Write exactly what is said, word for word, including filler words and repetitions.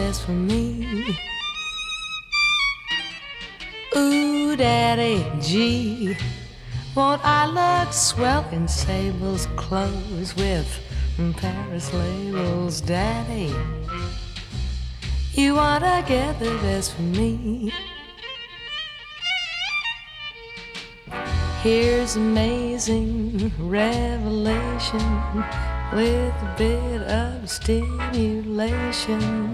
best for me. Ooh, Daddy G, won't I look swell in Sable's clothes with Paris labels? Daddy, you wanna get the best for me. Here's amazing revelation with a bit of stimulation.